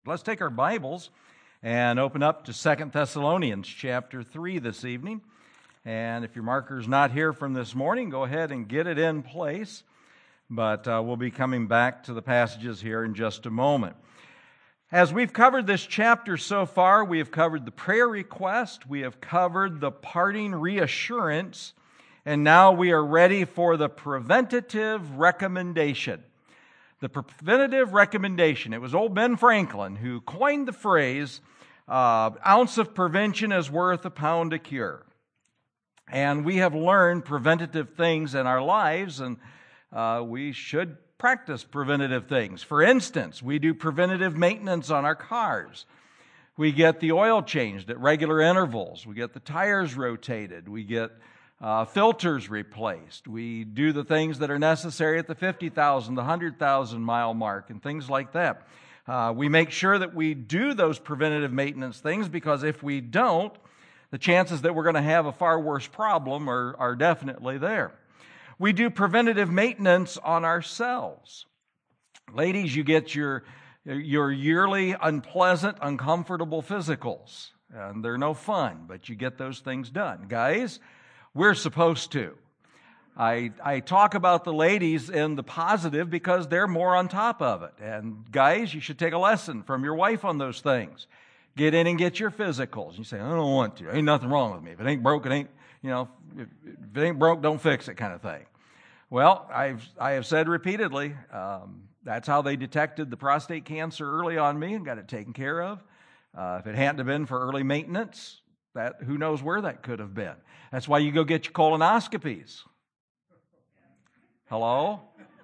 Let's take our Bibles and open up to 2 Thessalonians chapter 3 this evening. And if your marker's not here from this morning, go ahead and get it in place. But we'll be coming back to the passages here in just a moment. As we've covered this chapter so far, we have covered the prayer request, we have covered the parting reassurance, and now we are ready for the preventative recommendation. The preventative recommendation. It was old Ben Franklin who coined the phrase, ounce of prevention is worth a pound of cure. And we have learned preventative things in our lives, and we should practice preventative things. For instance, we do preventative maintenance on our cars. We get the oil changed at regular intervals. We get the tires rotated. We get filters replaced. We do the things that are necessary at the 50,000, the 100,000 mile mark, and things like that. We make sure that we do those preventative maintenance things, because if we don't, the chances that we're going to have a far worse problem are definitely there. We do preventative maintenance on ourselves. Ladies, you get your yearly unpleasant, uncomfortable physicals, and they're no fun, but you get those things done. Guys, we're supposed to. I talk about the ladies in the positive because they're more on top of it. And guys, you should take a lesson from your wife on those things. Get in and get your physicals. You say, I don't want to. Ain't nothing wrong with me. If it ain't broke, it ain't, if it ain't broke, don't fix it kind of thing. Well, I have said repeatedly, that's how they detected the prostate cancer early on me and got it taken care of. If it hadn't have been for early maintenance, who knows where that could have been. That's why you go get your colonoscopies. Hello?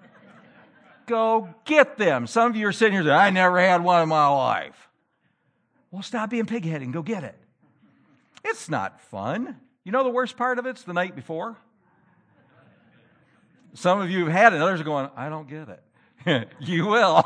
Go get them. Some of you are sitting here saying, I never had one in my life. Well, stop being pig-headed and go get it. It's not fun. You know the worst part of it's the night before? Some of you have had it, and others are going, I don't get it. You will.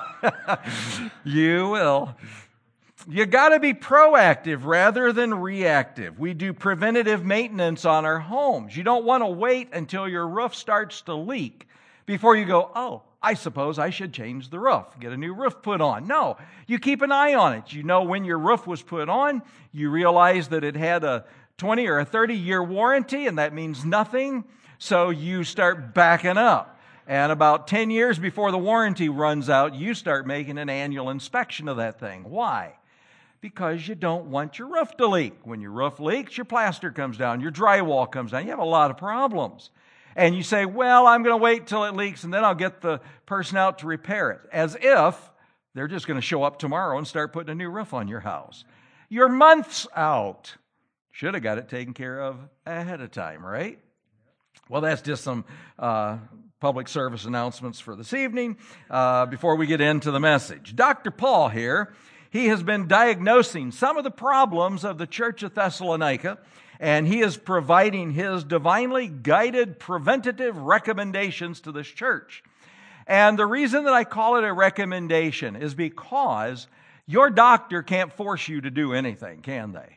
You will. You got to be proactive rather than reactive. We do preventative maintenance on our homes. You don't want to wait until your roof starts to leak before you go, oh, I suppose I should change the roof, get a new roof put on. No, you keep an eye on it. You know when your roof was put on, you realize that it had a 20 or a 30-year warranty, and that means nothing, so you start backing up. And about 10 years before the warranty runs out, you start making an annual inspection of that thing. Why? Because you don't want your roof to leak. When your roof leaks, your plaster comes down, your drywall comes down. You have a lot of problems. And you say, well, I'm going to wait till it leaks and then I'll get the person out to repair it. As if they're just going to show up tomorrow and start putting a new roof on your house. You're months out. Should have got it taken care of ahead of time, right? Well, that's just some public service announcements for this evening before we get into the message. Dr. Paul here, he has been diagnosing some of the problems of the church of Thessalonica, and he is providing his divinely guided preventative recommendations to this church. And the reason that I call it a recommendation is because your doctor can't force you to do anything, can they?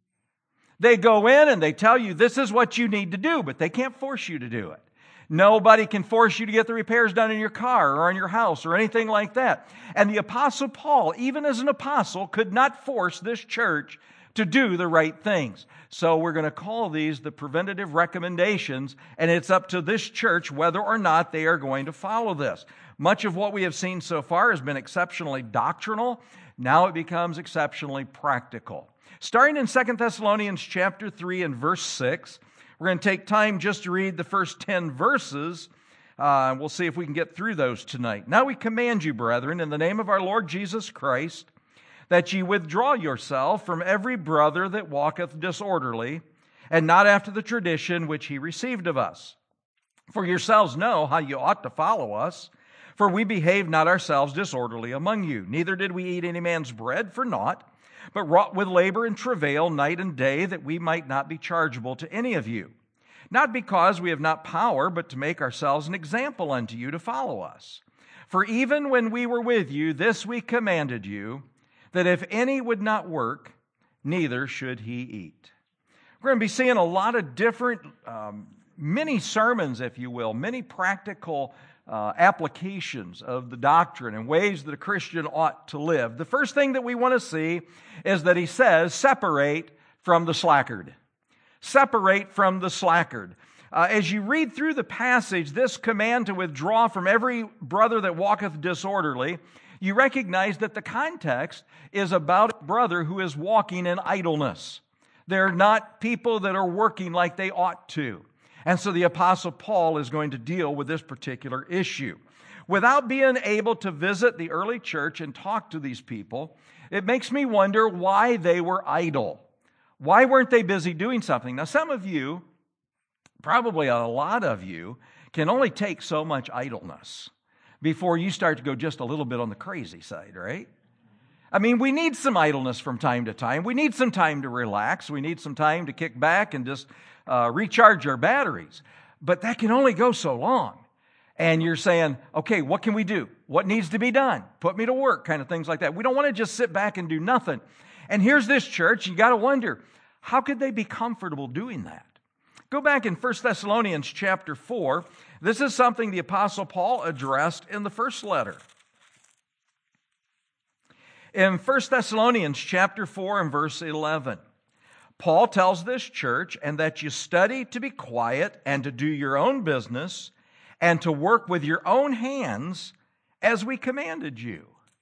They go in and they tell you this is what you need to do, but they can't force you to do it. Nobody can force you to get the repairs done in your car or in your house or anything like that. And the Apostle Paul, even as an apostle, could not force this church to do the right things. So we're going to call these the preventative recommendations, and it's up to this church whether or not they are going to follow this. Much of what we have seen so far has been exceptionally doctrinal. Now it becomes exceptionally practical. Starting in 2 Thessalonians chapter 3 and verse 6, we're going to take time just to read the first 10 verses. We'll see if we can get through those tonight. Now we command you, brethren, in the name of our Lord Jesus Christ, that ye withdraw yourself from every brother that walketh disorderly, and not after the tradition which he received of us. For yourselves know how you ought to follow us, for we behaved not ourselves disorderly among you. Neither did we eat any man's bread for naught, but wrought with labor and travail night and day, that we might not be chargeable to any of you. Not because we have not power, but to make ourselves an example unto you to follow us. For even when we were with you, this we commanded you, that if any would not work, neither should he eat. We're going to be seeing a lot of different mini sermons, if you will, many practical applications of the doctrine and ways that a Christian ought to live, the first thing that we want to see is that he says, separate from the slackard. Separate from the slackard. As you read through the passage, this command to withdraw from every brother that walketh disorderly, you recognize that the context is about a brother who is walking in idleness. They're not people that are working like they ought to. And so the Apostle Paul is going to deal with this particular issue. Without being able to visit the early church and talk to these people, it makes me wonder why they were idle. Why weren't they busy doing something? Now, some of you, probably a lot of you, can only take so much idleness before you start to go just a little bit on the crazy side, right? I mean, we need some idleness from time to time. We need some time to relax. We need some time to kick back and just recharge our batteries. But that can only go so long. And you're saying, okay, what can we do? What needs to be done? Put me to work, kind of things like that. We don't want to just sit back and do nothing. And here's this church, you got to wonder, how could they be comfortable doing that? Go back in 1 Thessalonians chapter 4. This is something the Apostle Paul addressed in the first letter. In 1 Thessalonians chapter 4 and verse 11, Paul tells this church, and that you study to be quiet and to do your own business and to work with your own hands as we commanded you.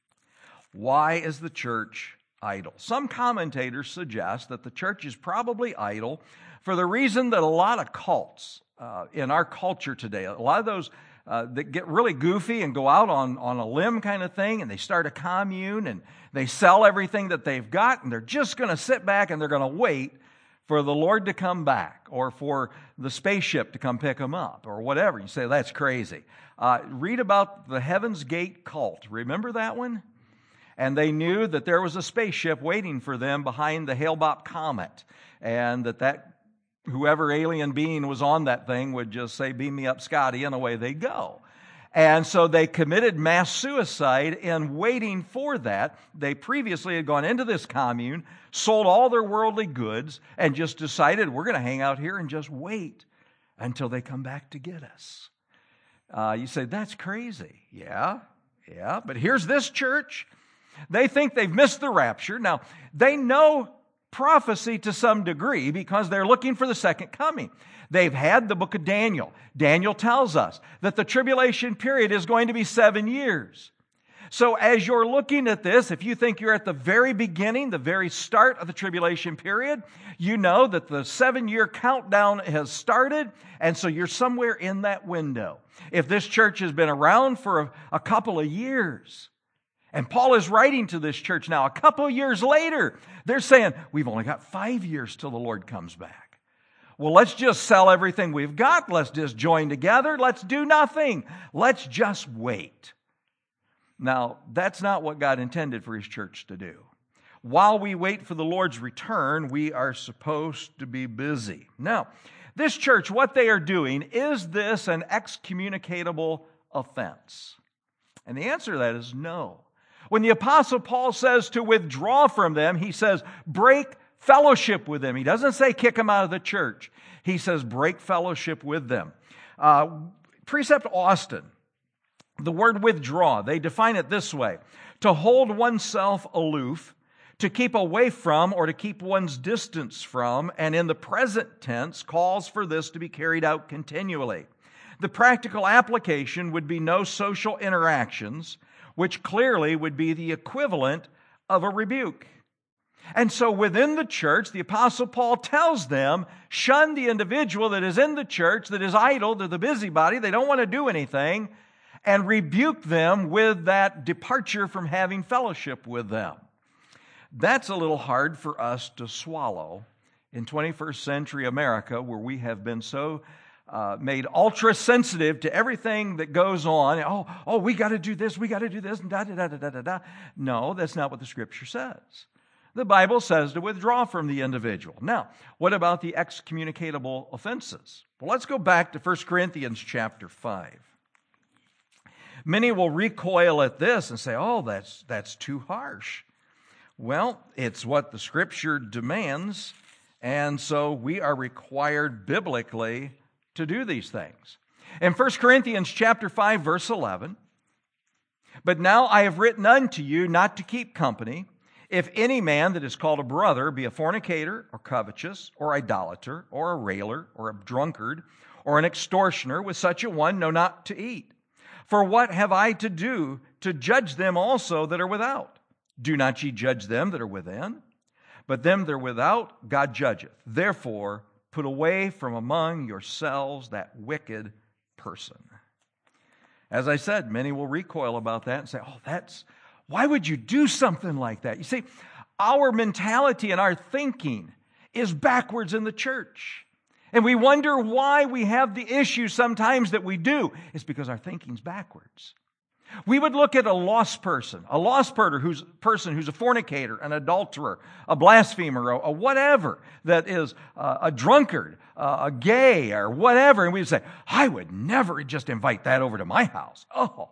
Why is the church idle? Some commentators suggest that the church is probably idle for the reason that a lot of cults in our culture today, a lot of those that get really goofy and go out on a limb kind of thing, and they start a commune and they sell everything that they've got, and they're just going to sit back and they're going to wait for the Lord to come back or for the spaceship to come pick them up or whatever. You say, that's crazy. Read about the Heaven's Gate cult. Remember that one? And they knew that there was a spaceship waiting for them behind the Hale-Bopp comet, and that whoever alien being was on that thing would just say, beam me up, Scotty, and away they go. And so they committed mass suicide in waiting for that. They previously had gone into this commune, sold all their worldly goods, and just decided, we're going to hang out here and just wait until they come back to get us. You say, that's crazy. Yeah, but here's this church. They think they've missed the rapture. Now, they know prophecy to some degree because they're looking for the second coming. They've had the book of Daniel. Daniel tells us that the tribulation period is going to be 7 years. So as you're looking at this, if you think you're at the very beginning, the very start of the tribulation period, you know that the 7-year countdown has started, and so you're somewhere in that window. If this church has been around for a couple of years, and Paul is writing to this church now, a couple of years later, they're saying, we've only got 5 years till the Lord comes back. Well, let's just sell everything we've got. Let's just join together. Let's do nothing. Let's just wait. Now, that's not what God intended for His church to do. While we wait for the Lord's return, we are supposed to be busy. Now, this church, what they are doing, is this an excommunicatable offense? And the answer to that is no. When the Apostle Paul says to withdraw from them, he says break fellowship with them. He doesn't say kick them out of the church. He says break fellowship with them. Precept Austin, the word withdraw, they define it this way: to hold oneself aloof, to keep away from, or to keep one's distance from, and in the present tense calls for this to be carried out continually. The practical application would be no social interactions, which clearly would be the equivalent of a rebuke. And so within the church, the Apostle Paul tells them, shun the individual that is in the church, that is idle, to the busybody, they don't want to do anything, and rebuke them with that departure from having fellowship with them. That's a little hard for us to swallow in 21st century America, where we have been so made ultra sensitive to everything that goes on. Oh, we got to do this, and da. No, that's not what the Scripture says. The Bible says to withdraw from the individual. Now, what about the excommunicatable offenses? Well, let's go back to 1 Corinthians chapter 5. Many will recoil at this and say, oh, that's too harsh. Well, it's what the Scripture demands, and so we are required biblically to do these things. In 1 Corinthians chapter 5, verse 11, "But now I have written unto you not to keep company, if any man that is called a brother be a fornicator, or covetous, or idolater, or a railer, or a drunkard, or an extortioner, with such a one know not to eat. For what have I to do to judge them also that are without? Do not ye judge them that are within? But them that are without God judgeth. Therefore put away from among yourselves that wicked person." As I said, many will recoil about that and say, why would you do something like that? You see, our mentality and our thinking is backwards in the church. And we wonder why we have the issues sometimes that we do. It's because our thinking's backwards. We would look at a lost person who's a fornicator, an adulterer, a blasphemer, a whatever that is a drunkard, a gay, or whatever, and we'd say, I would never just invite that over to my house. Oh.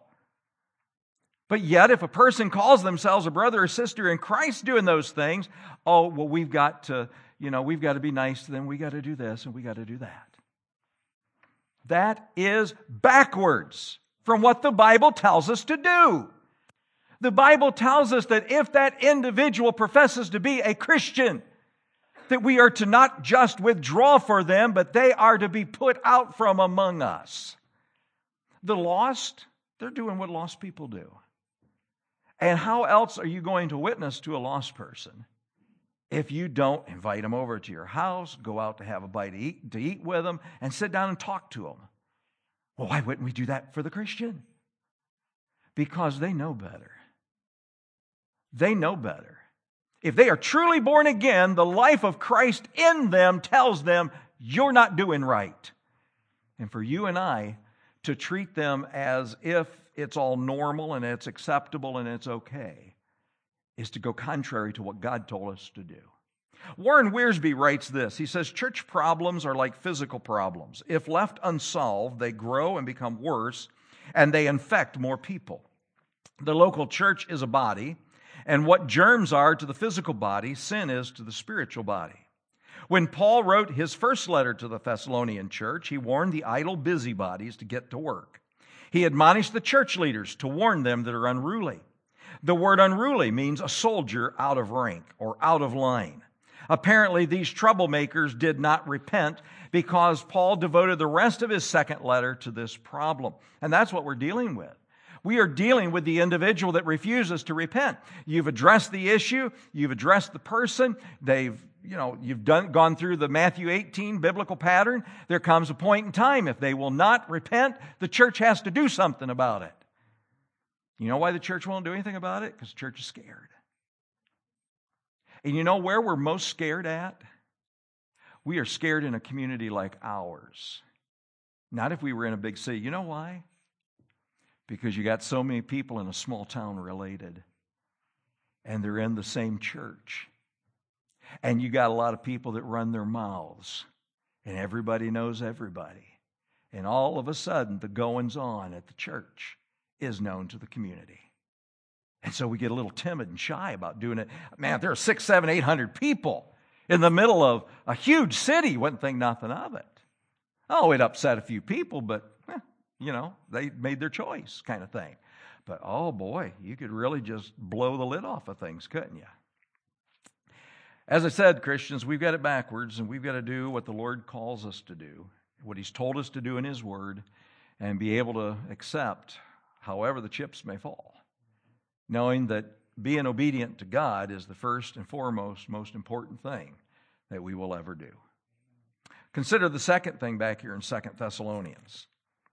But yet, if a person calls themselves a brother or sister in Christ doing those things, we've got to be nice to them, we got to do this, and we got to do that. That is backwards from what the Bible tells us to do. The Bible tells us that if that individual professes to be a Christian, that we are to not just withdraw for them, but they are to be put out from among us. The lost, they're doing what lost people do. And how else are you going to witness to a lost person if you don't invite them over to your house, go out to have a bite to eat with them, and sit down and talk to them? Well, why wouldn't we do that for the Christian? Because they know better. They know better. If they are truly born again, the life of Christ in them tells them you're not doing right. And for you and I to treat them as if it's all normal and it's acceptable and it's okay is to go contrary to what God told us to do. Warren Wiersbe writes this. He says, church problems are like physical problems. If left unsolved, they grow and become worse, and they infect more people. The local church is a body, and what germs are to the physical body, sin is to the spiritual body. When Paul wrote his first letter to the Thessalonian church, he warned the idle busybodies to get to work. He admonished the church leaders to warn them that are unruly. The word unruly means a soldier out of rank or out of line. Apparently, these troublemakers did not repent because Paul devoted the rest of his second letter to this problem. And that's what we're dealing with. We are dealing with the individual that refuses to repent. You've addressed the issue. You've addressed the person. You've gone through the Matthew 18 biblical pattern. There comes a point in time, if they will not repent, the church has to do something about it. You know why the church won't do anything about it? Because the church is scared. And you know where we're most scared at? We are scared in a community like ours. Not if we were in a big city. You know why? Because you got so many people in a small town related. And they're in the same church. And you got a lot of people that run their mouths. And everybody knows everybody. And all of a sudden, the goings on at the church is known to the community. And so we get a little timid and shy about doing it. Man, there are 600, 700, 800 people in the middle of a huge city. Wouldn't think nothing of it. Oh, it upset a few people, but, they made their choice kind of thing. But, oh boy, you could really just blow the lid off of things, couldn't you? As I said, Christians, we've got it backwards, and we've got to do what the Lord calls us to do, what He's told us to do in His Word, and be able to accept however the chips may fall, knowing that being obedient to God is the first and foremost, most important thing that we will ever do. Consider the second thing back here in 2 Thessalonians.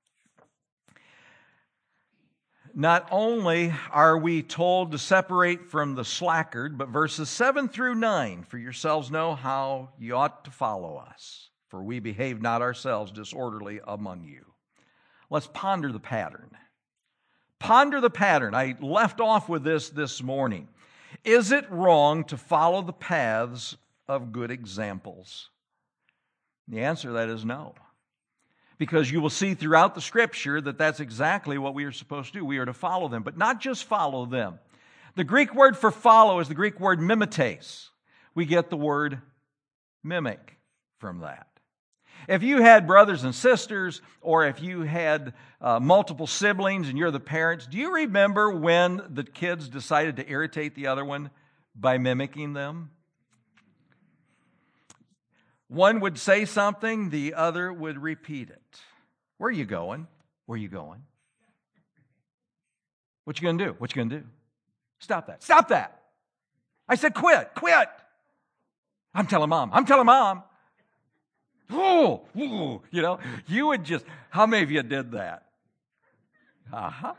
Not only are we told to separate from the slackard, but verses 7 through 9, for yourselves know how you ought to follow us, for we behave not ourselves disorderly among you. Let's ponder the pattern. Ponder the pattern. I left off with this morning. Is it wrong to follow the paths of good examples? The answer to that is no. Because you will see throughout the Scripture that that's exactly what we are supposed to do. We are to follow them, but not just follow them. The Greek word for follow is the Greek word mimetes. We get the word mimic from that. If you had brothers and sisters, or if you had multiple siblings and you're the parents, do you remember when the kids decided to irritate the other one by mimicking them? One would say something, the other would repeat it. Where are you going? Where are you going? What you going to do? What you going to do? Stop that. Stop that. I said quit. Quit. I'm telling Mom. I'm telling Mom. Oh, you would just, how many of you did that? Uh-huh.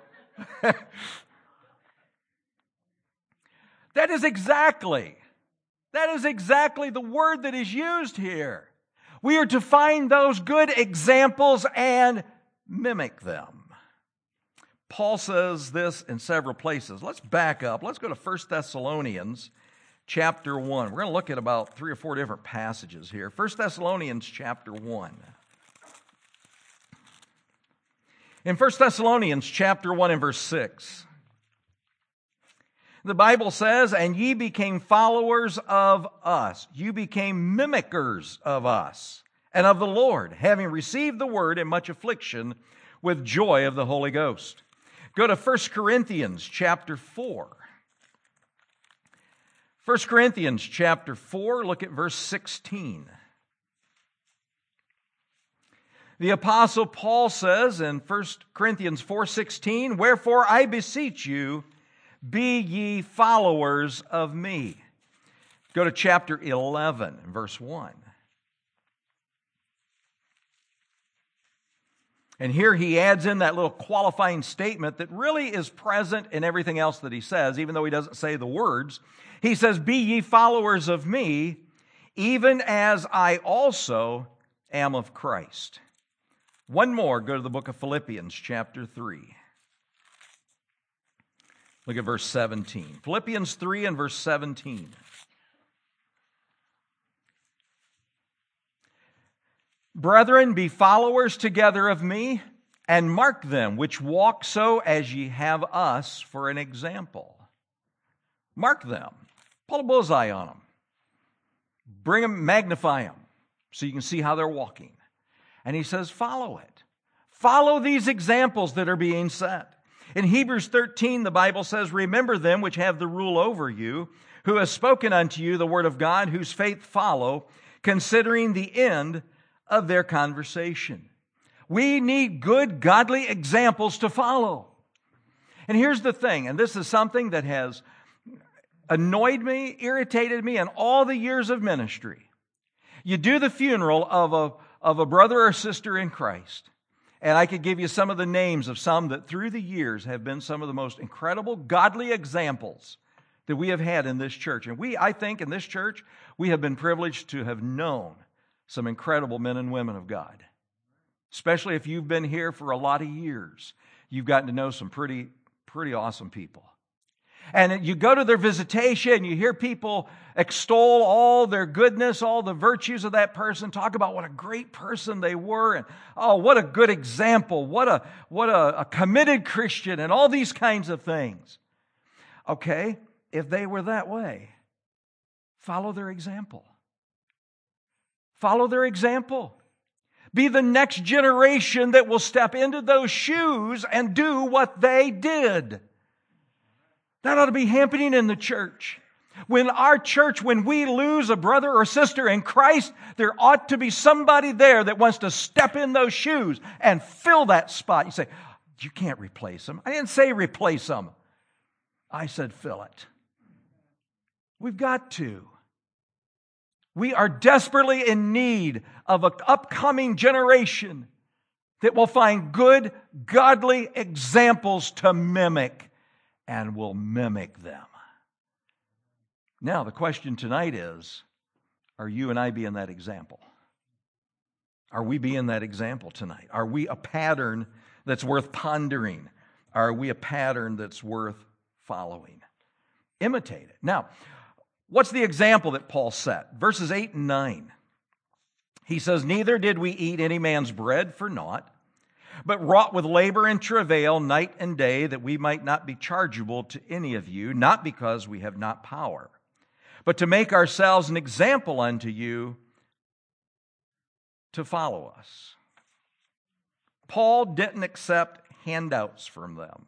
That is exactly the word that is used here. We are to find those good examples and mimic them. Paul says this in several places. Let's back up. Let's go to 1 Thessalonians chapter 1. We're going to look at about 3 or 4 different passages here. 1 Thessalonians chapter 1. In 1 Thessalonians chapter 1 and verse 6, the Bible says, "And ye became followers of us." You became mimickers of us and of the Lord, having received the word in much affliction with joy of the Holy Ghost. Go to 1 Corinthians chapter 4. 1 Corinthians chapter 4, look at verse 16. The Apostle Paul says in 1 Corinthians 4:16, "Wherefore I beseech you, be ye followers of me." Go to chapter 11, verse 1. And here he adds in that little qualifying statement that really is present in everything else that he says, even though he doesn't say the words. He says, "Be ye followers of me, even as I also am of Christ." One more, go to the book of Philippians, chapter 3. Look at verse 17. Philippians 3 and verse 17. "Brethren, be followers together of me, and mark them which walk so as ye have us for an example." Mark them. Pull a bullseye on them. Bring them, magnify them, so you can see how they're walking. And he says, follow it. Follow these examples that are being set. In Hebrews 13, the Bible says, "Remember them which have the rule over you, who have spoken unto you the word of God, whose faith follow, considering the end of their conversation." We need good, godly examples to follow. And here's the thing, and this is something that has annoyed me, irritated me in all the years of ministry. You do the funeral of a brother or sister in Christ, and I could give you some of the names of some that through the years have been some of the most incredible, godly examples that we have had in this church. And I think in this church, we have been privileged to have known some incredible men and women of God. Especially if you've been here for a lot of years, you've gotten to know some pretty awesome people. And you go to their visitation, you hear people extol all their goodness, all the virtues of that person, talk about what a great person they were, and oh, what a good example, what a committed Christian, and all these kinds of things. Okay, if they were that way, follow their example. Follow their example. Be the next generation that will step into those shoes and do what they did. That ought to be happening in the church. When we lose a brother or sister in Christ, there ought to be somebody there that wants to step in those shoes and fill that spot. You say, you can't replace them. I didn't say replace them. I said fill it. We've got to. We are desperately in need of an upcoming generation that will find good, godly examples to mimic and will mimic them. Now, the question tonight is, are you and I being that example? Are we being that example tonight? Are we a pattern that's worth pondering? Are we a pattern that's worth following? Imitate it. Now, what's the example that Paul set? Verses 8 and 9. He says, "Neither did we eat any man's bread for naught, but wrought with labor and travail night and day, that we might not be chargeable to any of you, not because we have not power, but to make ourselves an example unto you to follow us. Paul didn't accept handouts from them.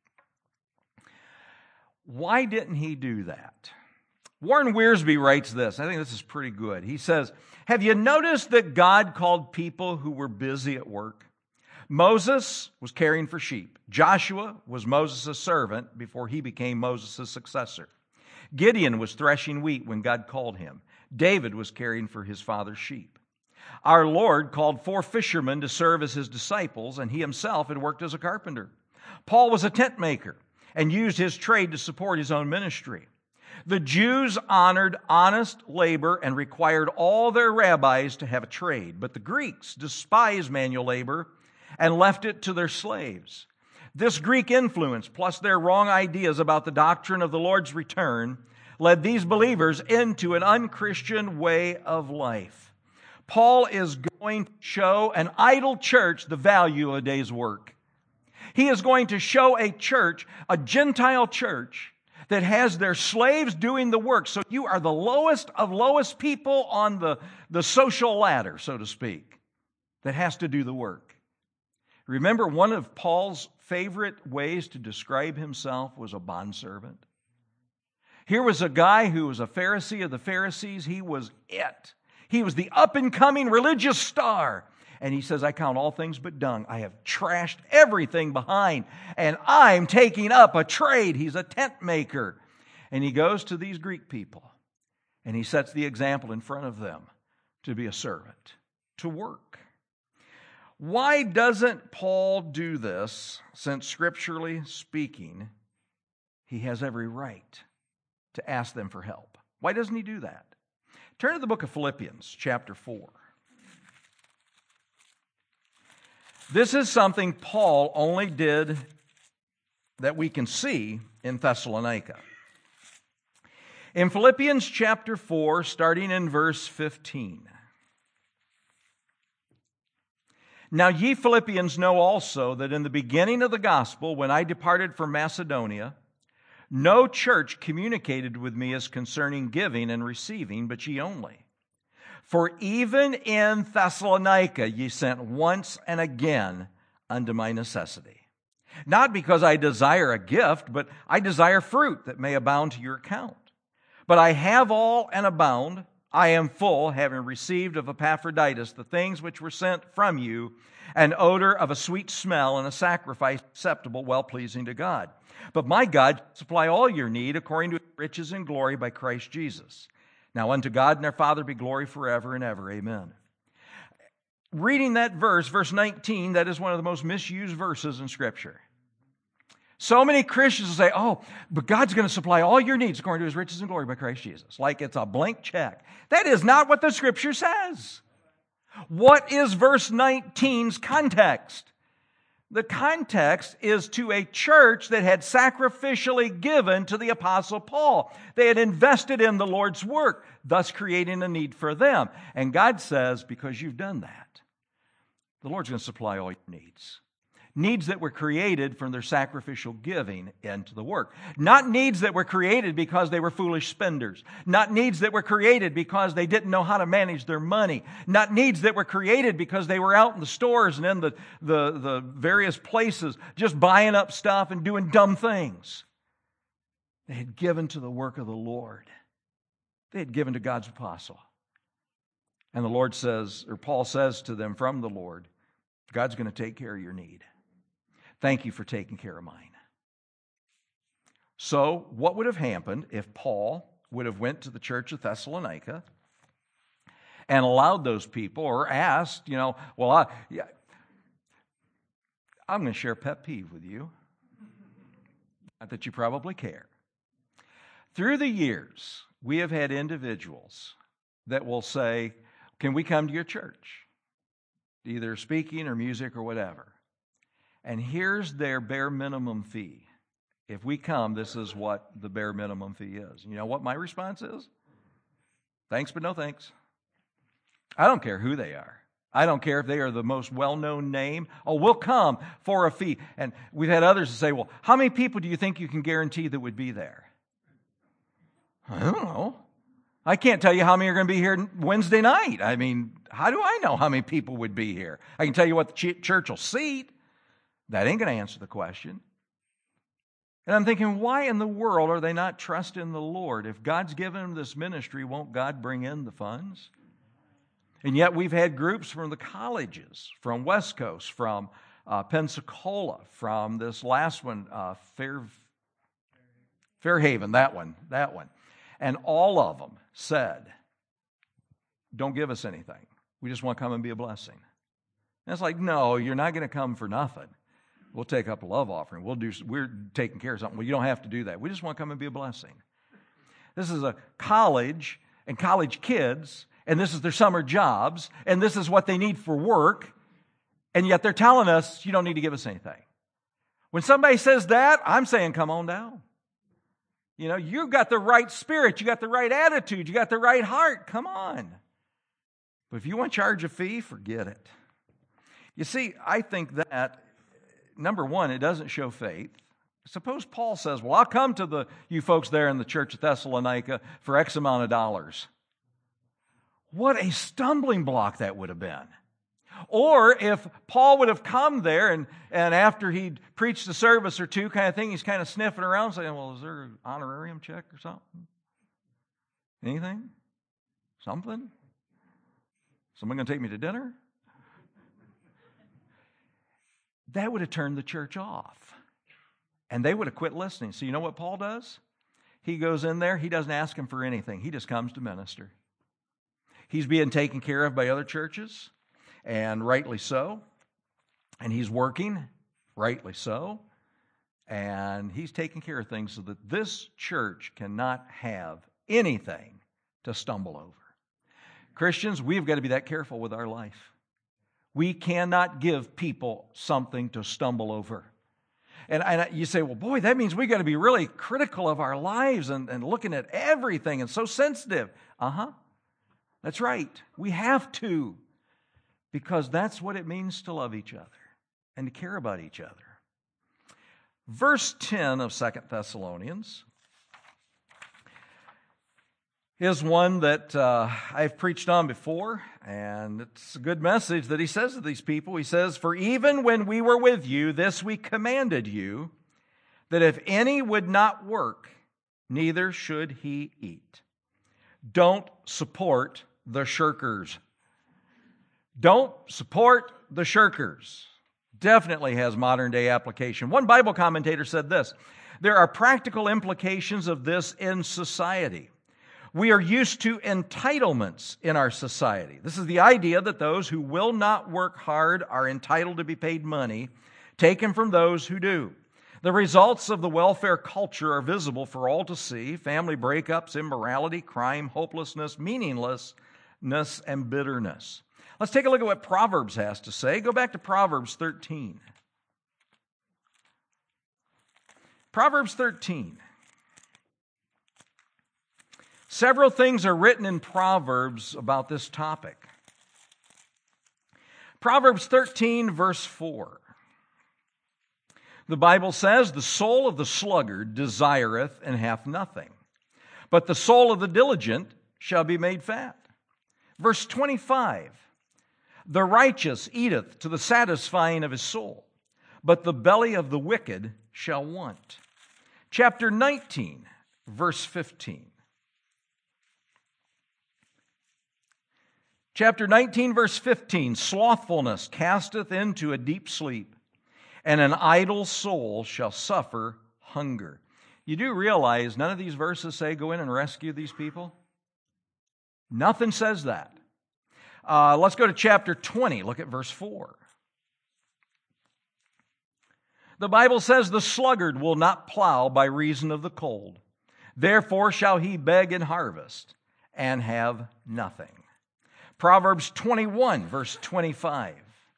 Why didn't he do that? Warren Wiersbe writes this. I think this is pretty good. He says, have you noticed that God called people who were busy at work? Moses was caring for sheep. Joshua was Moses' servant before he became Moses' successor. Gideon was threshing wheat when God called him. David was caring for his father's sheep. Our Lord called 4 fishermen to serve as his disciples, and he himself had worked as a carpenter. Paul was a tent maker and used his trade to support his own ministry. The Jews honored honest labor and required all their rabbis to have a trade, but the Greeks despised manual labor and left it to their slaves. This Greek influence, plus their wrong ideas about the doctrine of the Lord's return, led these believers into an unchristian way of life. Paul is going to show an idle church the value of a day's work. He is going to show a church, a Gentile church, that has their slaves doing the work. So you are the lowest of lowest people on the social ladder, so to speak, that has to do the work. Remember, one of Paul's favorite ways to describe himself was a bondservant. Here was a guy who was a Pharisee of the Pharisees. He was it. He was the up-and-coming religious star. And he says, I count all things but dung. I have trashed everything behind, and I'm taking up a trade. He's a tent maker. And he goes to these Greek people, and he sets the example in front of them to be a servant, to work. Why doesn't Paul do this, since scripturally speaking, he has every right to ask them for help? Why doesn't he do that? Turn to the book of Philippians, chapter 4. This is something Paul only did that we can see in Thessalonica. In Philippians chapter 4, starting in verse 15. Now ye Philippians know also that in the beginning of the gospel, when I departed from Macedonia, no church communicated with me as concerning giving and receiving, but ye only. For even in Thessalonica ye sent once and again unto my necessity. Not because I desire a gift, but I desire fruit that may abound to your account. But I have all and abound. I am full, having received of Epaphroditus the things which were sent from you, an odor of a sweet smell and a sacrifice acceptable, well-pleasing to God. But my God supply all your need according to his riches and glory by Christ Jesus. Now unto God and our Father be glory forever and ever. Amen. Reading that verse, verse 19, that is one of the most misused verses in Scripture. So many Christians say, oh, but God's going to supply all your needs according to his riches and glory by Christ Jesus. Like it's a blank check. That is not what the Scripture says. What is verse 19's context? The context is to a church that had sacrificially given to the Apostle Paul. They had invested in the Lord's work, thus creating a need for them. And God says, because you've done that, the Lord's going to supply all your needs. Needs that were created from their sacrificial giving into the work. Not needs that were created because they were foolish spenders. Not needs that were created because they didn't know how to manage their money. Not needs that were created because they were out in the stores and in the various places just buying up stuff and doing dumb things. They had given to the work of the Lord. They had given to God's apostle. And the Lord says, or Paul says to them from the Lord, God's going to take care of your need. Thank you for taking care of mine. So, what would have happened if Paul would have went to the church of Thessalonica and allowed those people, or asked, I'm going to share a pet peeve with you. Not that you probably care. Through the years, we have had individuals that will say, can we come to your church? Either speaking or music or whatever. And here's their bare minimum fee. If we come, this is what the bare minimum fee is. You know what my response is? Thanks, but no thanks. I don't care who they are. I don't care if they are the most well-known name. Oh, we'll come for a fee. And we've had others say, well, how many people do you think you can guarantee that would be there? I don't know. I can't tell you how many are going to be here Wednesday night. I mean, how do I know how many people would be here? I can tell you what the church will seat. That ain't going to answer the question. And I'm thinking, why in the world are they not trusting the Lord? If God's given them this ministry, won't God bring in the funds? And yet we've had groups from the colleges, from West Coast, from Pensacola, from this last one, Fairhaven, that one. And all of them said, don't give us anything. We just want to come and be a blessing. And it's like, no, you're not going to come for nothing. We'll take up a love offering. We're taking care of something. Well, you don't have to do that. We just want to come and be a blessing. This is a college and college kids, and this is their summer jobs, and this is what they need for work, and yet they're telling us, you don't need to give us anything. When somebody says that, I'm saying, come on down. You know, you've got the right spirit, you got the right attitude, you got the right heart. Come on. But if you want to charge a fee, forget it. You see, I think that, number one, it doesn't show faith. Suppose Paul says, well, I'll come to you folks there in the church at Thessalonica for X amount of dollars. What a stumbling block that would have been. Or if Paul would have come there and after he'd preached a service or two kind of thing, he's kind of sniffing around saying, well, is there an honorarium check or something? Anything? Something? Someone going to take me to dinner? That would have turned the church off. And they would have quit listening. So you know what Paul does? He goes in there. He doesn't ask him for anything. He just comes to minister. He's being taken care of by other churches, and rightly so. And he's working, rightly so. And he's taking care of things so that this church cannot have anything to stumble over. Christians, we've got to be that careful with our life. We cannot give people something to stumble over. And you say, well, boy, that means we've got to be really critical of our lives and looking at everything and so sensitive. That's right. We have to, because that's what it means to love each other and to care about each other. Verse 10 of 2 Thessalonians is one that I've preached on before, and it's a good message that he says to these people. He says, for even when we were with you, this we commanded you, that if any would not work, neither should he eat. Don't support the shirkers. Don't support the shirkers. Definitely has modern day application. One Bible commentator said this, there are practical implications of this in society. We are used to entitlements in our society. This is the idea that those who will not work hard are entitled to be paid money, taken from those who do. The results of the welfare culture are visible for all to see: family breakups, immorality, crime, hopelessness, meaninglessness, and bitterness. Let's take a look at what Proverbs has to say. Go back to Proverbs 13. Proverbs 13. Several things are written in Proverbs about this topic. Proverbs 13, verse 4. The Bible says, the soul of the sluggard desireth and hath nothing, but the soul of the diligent shall be made fat. Verse 25. The righteous eateth to the satisfying of his soul, but the belly of the wicked shall want. Chapter 19, verse 15. Chapter 19, verse 15, slothfulness casteth into a deep sleep, and an idle soul shall suffer hunger. You do realize none of these verses say go in and rescue these people? Nothing says that. Let's go to chapter 20. Look at verse 4. The Bible says, the sluggard will not plow by reason of the cold. Therefore shall he beg in harvest and have nothing. Proverbs 21, verse 25.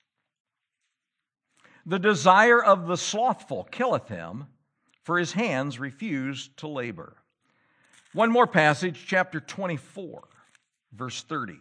The desire of the slothful killeth him, for his hands refuse to labor. One more passage, chapter 24, verse 30.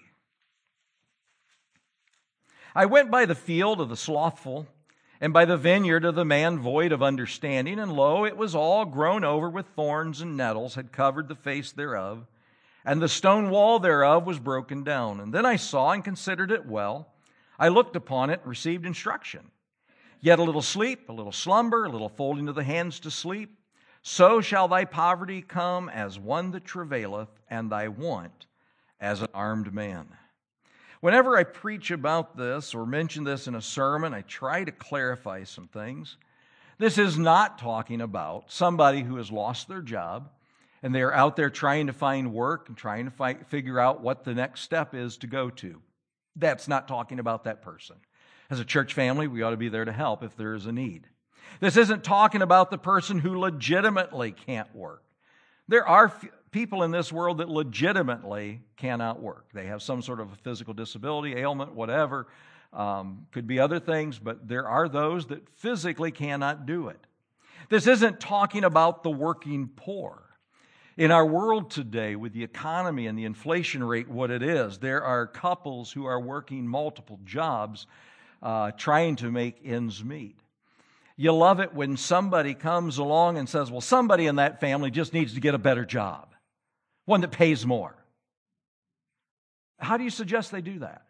I went by the field of the slothful, and by the vineyard of the man void of understanding, and lo, it was all grown over with thorns, and nettles had covered the face thereof. and the stone wall thereof was broken down. And then I saw and considered it well. I looked upon it and received instruction. Yet a little sleep, a little slumber, a little folding of the hands to sleep. So shall thy poverty come as one that travaileth, and thy want as an armed man. Whenever I preach about this or mention this in a sermon, I try to clarify some things. This is not talking about somebody who has lost their job and they're out there trying to find work and trying to figure out what the next step is to go to. That's not talking about that person. As a church family, we ought to be there to help if there is a need. This isn't talking about the person who legitimately can't work. There are people in this world that legitimately cannot work. They have some sort of a physical disability, ailment, whatever. Could be other things, but there are those that physically cannot do it. This isn't talking about the working poor. In our world today, with the economy and the inflation rate what it is, there are couples who are working multiple jobs trying to make ends meet. You love it when somebody comes along and says, well, somebody in that family just needs to get a better job, one that pays more. How do you suggest they do that?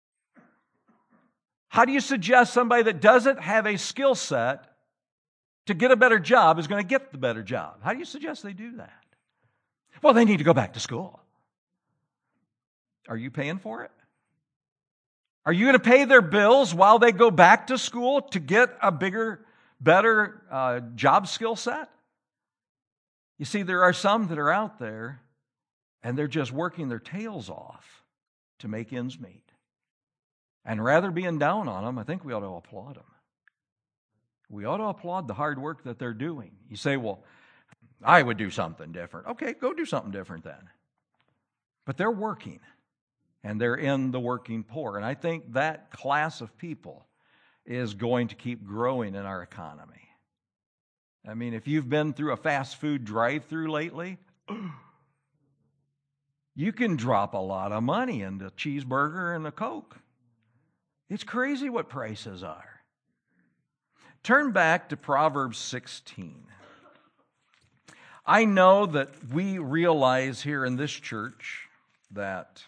How do you suggest somebody that doesn't have a skill set to get a better job is going to get the better job? How do you suggest they do that? Well, they need to go back to school. Are you paying for it? Are you going to pay their bills while they go back to school to get a bigger, better job skill set? You see, there are some that are out there and they're just working their tails off to make ends meet. And rather being down on them, I think we ought to applaud them. We ought to applaud the hard work that they're doing. You say, well, I would do something different. Okay, go do something different then. But they're working, and they're in the working poor. And I think that class of people is going to keep growing in our economy. I mean, if you've been through a fast food drive-through lately, you can drop a lot of money into a cheeseburger and a Coke. It's crazy what prices are. Turn back to Proverbs 16. I know that we realize here in this church that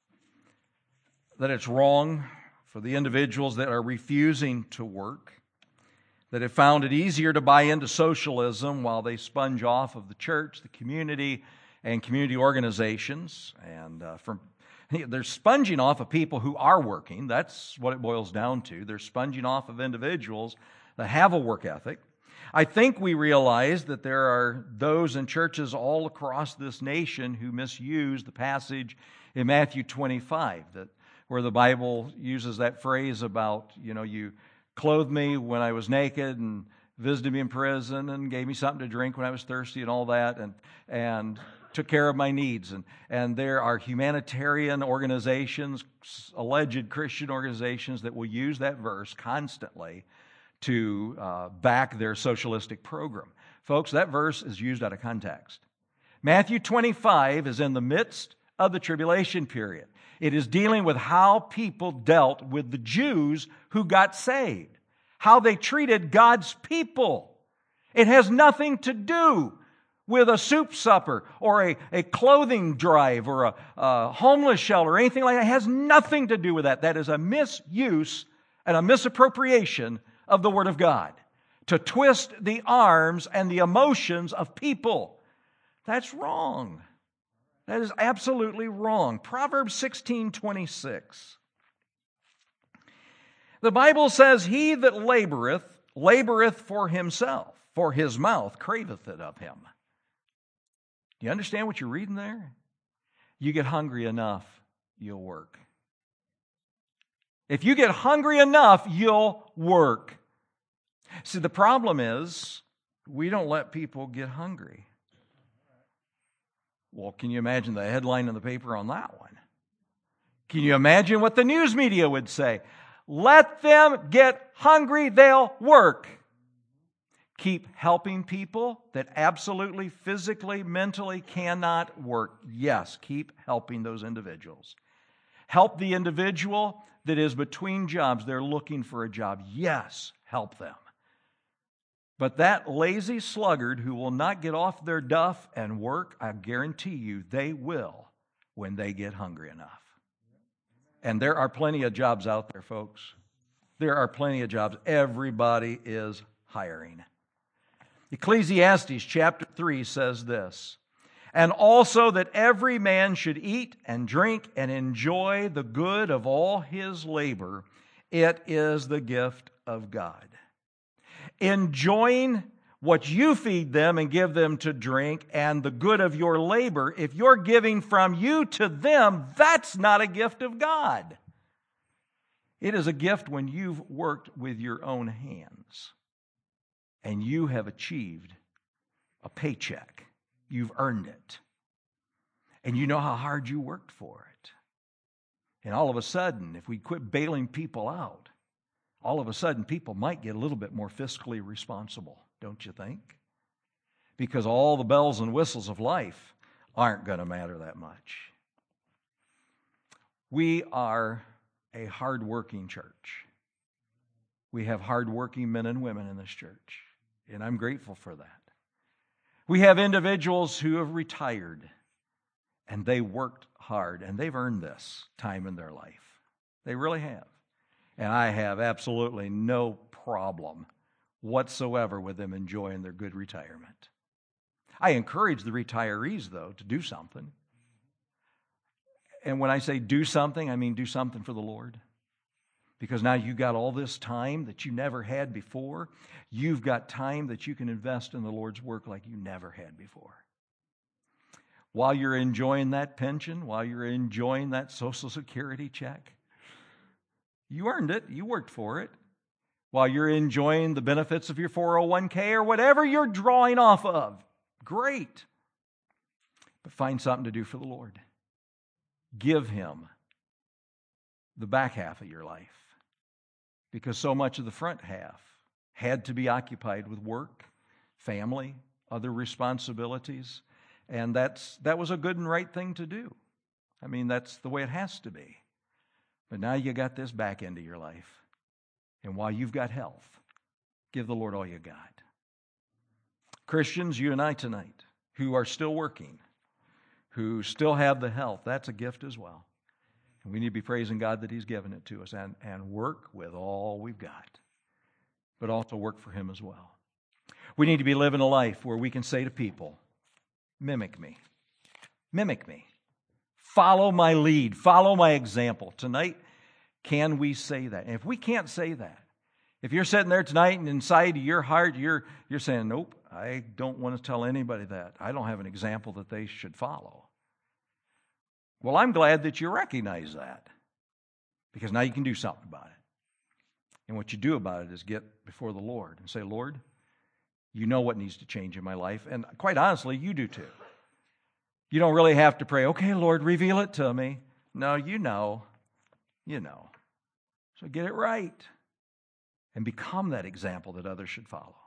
it's wrong for the individuals that are refusing to work, that have found it easier to buy into socialism while they sponge off of the church, the community, and community organizations. And they're sponging off of people who are working. That's what it boils down to. They're sponging off of individuals that have a work ethic. I think we realize that there are those in churches all across this nation who misuse the passage in Matthew 25, where the Bible uses that phrase about, you clothed me when I was naked and visited me in prison and gave me something to drink when I was thirsty and all that, and took care of my needs. And there are humanitarian organizations, alleged Christian organizations, that will use that verse constantly to back their socialistic program. Folks, that verse is used out of context. Matthew 25 is in the midst of the tribulation period. It is dealing with how people dealt with the Jews who got saved, how they treated God's people. It has nothing to do with a soup supper or a clothing drive or a homeless shelter or anything like that. It has nothing to do with that. That is a misuse and a misappropriation of the Word of God to twist the arms and the emotions of people. That's wrong. That is absolutely wrong. Proverbs 16:26. The Bible says, he that laboreth for himself, for his mouth craveth it of him. Do you understand what you're reading there? You get hungry enough, you'll work. If you get hungry enough, you'll work. See, the problem is we don't let people get hungry. Well, can you imagine the headline in the paper on that one? Can you imagine what the news media would say? Let them get hungry, they'll work. Keep helping people that absolutely, physically, mentally cannot work. Yes, keep helping those individuals. Help the individual that is between jobs. They're looking for a job. Yes, help them. But that lazy sluggard who will not get off their duff and work, I guarantee you, they will when they get hungry enough. And there are plenty of jobs out there, folks. There are plenty of jobs. Everybody is hiring. Ecclesiastes chapter 3 says this, "And also that every man should eat and drink and enjoy the good of all his labor. It is the gift of God." Enjoying what you feed them and give them to drink and the good of your labor, if you're giving from you to them, that's not a gift of God. It is a gift when you've worked with your own hands and you have achieved a paycheck. You've earned it. And you know how hard you worked for it. And all of a sudden, if we quit bailing people out, all of a sudden people might get a little bit more fiscally responsible, don't you think? Because all the bells and whistles of life aren't going to matter that much. We are a hard-working church. We have hard-working men and women in this church, and I'm grateful for that. We have individuals who have retired, and they worked hard, and they've earned this time in their life. They really have. And I have absolutely no problem whatsoever with them enjoying their good retirement. I encourage the retirees, though, to do something. And when I say do something, I mean do something for the Lord. Because now you've got all this time that you never had before. You've got time that you can invest in the Lord's work like you never had before. While you're enjoying that pension, while you're enjoying that Social Security check, you earned it. You worked for it. While you're enjoying the benefits of your 401k or whatever you're drawing off of, great. But find something to do for the Lord. Give Him the back half of your life. Because so much of the front half had to be occupied with work, family, other responsibilities. And that was a good and right thing to do. I mean, that's the way it has to be. But now you got this back end of your life. And while you've got health, give the Lord all you got. Christians, you and I tonight, who are still working, who still have the health, that's a gift as well. And we need to be praising God that He's given it to us and work with all we've got. But also work for Him as well. We need to be living a life where we can say to people, mimic me. Mimic me. Follow my lead. Follow my example. Tonight, can we say that? And if we can't say that, if you're sitting there tonight and inside your heart, you're saying, nope, I don't want to tell anybody that. I don't have an example that they should follow. Well, I'm glad that you recognize that. Because now you can do something about it. And what you do about it is get before the Lord and say, Lord, you know what needs to change in my life. And quite honestly, you do too. You don't really have to pray, okay, Lord, reveal it to me. No, you know. You know. So get it right. And become that example that others should follow.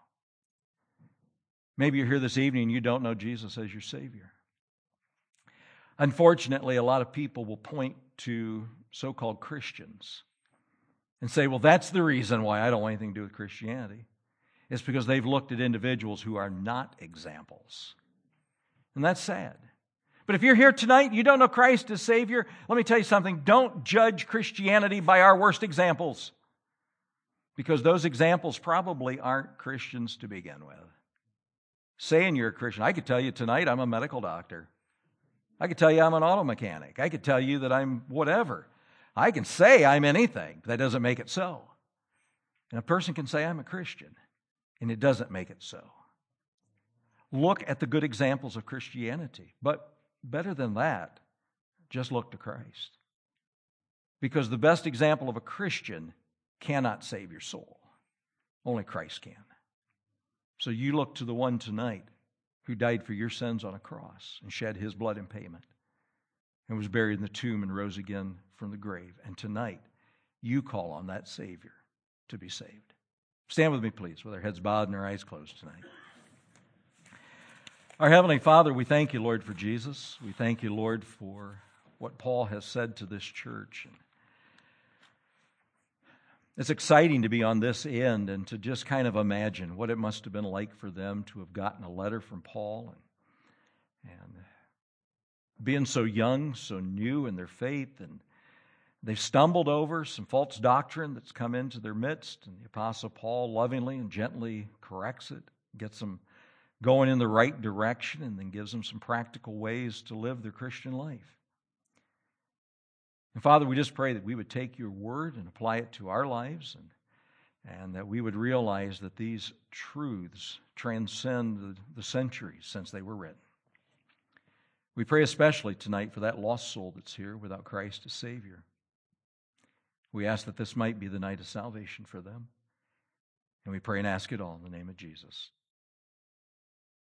Maybe you're here this evening and you don't know Jesus as your Savior. Unfortunately, a lot of people will point to so-called Christians and say, well, that's the reason why I don't want anything to do with Christianity. It's because they've looked at individuals who are not examples. And that's sad. But if you're here tonight and you don't know Christ as Savior, let me tell you something. Don't judge Christianity by our worst examples. Because those examples probably aren't Christians to begin with. Saying you're a Christian, I could tell you tonight I'm a medical doctor. I could tell you I'm an auto mechanic. I could tell you that I'm whatever. I can say I'm anything, but that doesn't make it so. And a person can say I'm a Christian, and it doesn't make it so. Look at the good examples of Christianity. But better than that, just look to Christ. Because the best example of a Christian cannot save your soul. Only Christ can. So you look to the one tonight who died for your sins on a cross and shed His blood in payment and was buried in the tomb and rose again from the grave. And tonight, you call on that Savior to be saved. Stand with me, please, with our heads bowed and our eyes closed tonight. Our Heavenly Father, we thank you, Lord, for Jesus. We thank you, Lord, for what Paul has said to this church. It's exciting to be on this end and to just kind of imagine what it must have been like for them to have gotten a letter from Paul and being so young, so new in their faith, and they've stumbled over some false doctrine that's come into their midst, and the Apostle Paul lovingly and gently corrects it, gets them going in the right direction, and then gives them some practical ways to live their Christian life. And Father, we just pray that we would take your word and apply it to our lives, and that we would realize that these truths transcend the centuries since they were written. We pray especially tonight for that lost soul that's here without Christ as Savior. We ask that this might be the night of salvation for them. And we pray and ask it all in the name of Jesus.